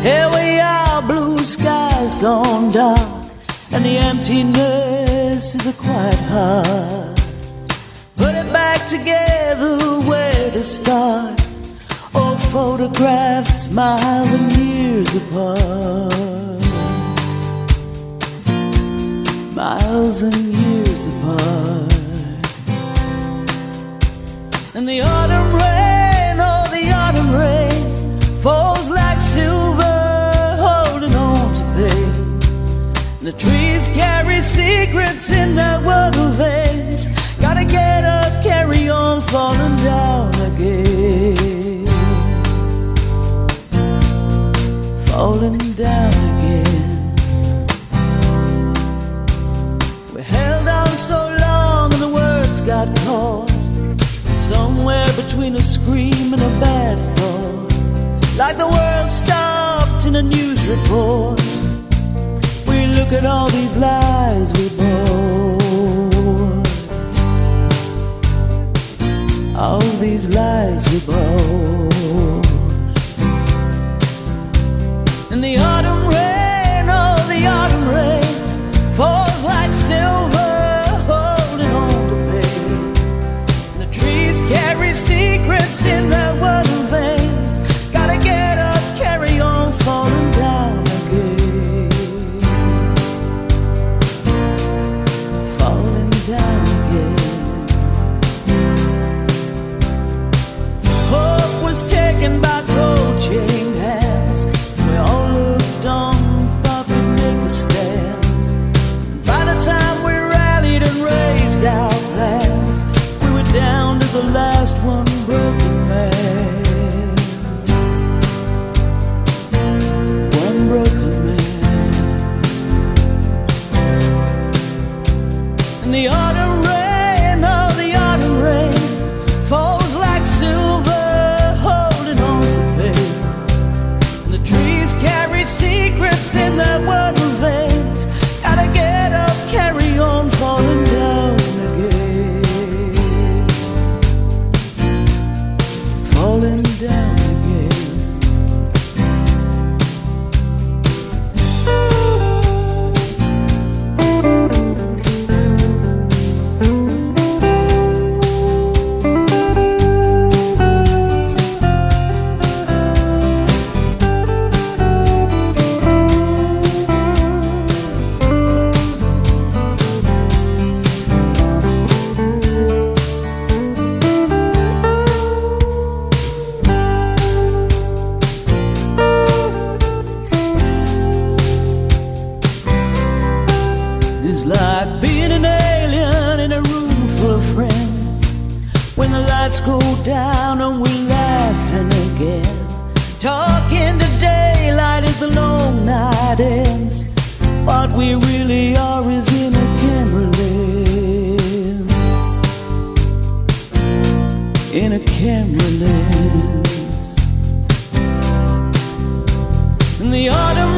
Here we are, blue skies gone dark, and the emptiness is a quiet heart. Put it back together, where to start? Old photographs, miles and years apart. Miles and years apart. And the autumn rain, oh the autumn rain, falls like silver, holding on to pain. And the trees carry secrets in their water veins. Gotta get up, carry on, falling down again. Falling down again. We held on so long and the words got caught somewhere between a scream and a bad thought. Like the world stopped in a news report. We look at all these lies we bought. All these lies we bought. And the autumn rain, oh the autumn rain, falls like silver, holding on to pain. And the trees carry secrets in their water veins. Gotta get up, carry on, falling down again. Falling down again. Hope was taken by cold chain hands. We all looked on, thought we'd make a stand. By the time we rallied and raised our plans, we were down to the last one broken man. One broken man. And the autumn rain, oh the autumn rain, falls like silver, holding on to pain. And the trees carry secrets in their water veins. Gotta get up, carry on, falling down again. Falling down again. It's like being an alien in a room full of friends. When the lights go down and we're laughing again. Talking to daylight as the long night ends. What we really are is in a camera lens. In a camera lens. And the autumn